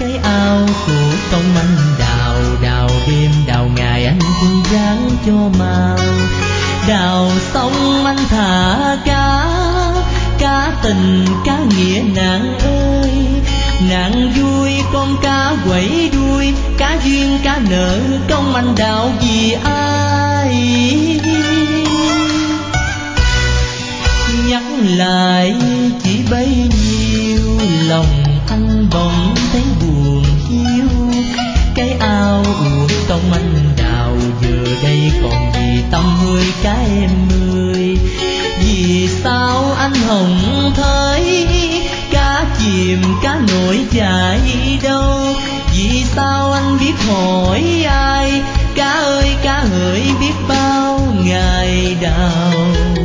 cái ao của công anh đào, đào đêm đào ngày anh cũng ráng cho màu. Đào xong anh thả cá, cá tình cá nghĩa nàng ơi. Nàng vui con cá quẩy đuôi, cá duyên cá nợ công anh đào vì ai. Nhắc lại chỉ bấy nhiêu, lòng anh bỗng thấy buồn hiu. Cái ao uổng công anh đào, giờ đây còn gì tâm hơi cá em ơi. Vì sao anh hồng thới, cá chìm cá nổi chạy đâu. Vì sao anh biết hỏi ai, cá ơi cá hỡi biết bao ngày đào.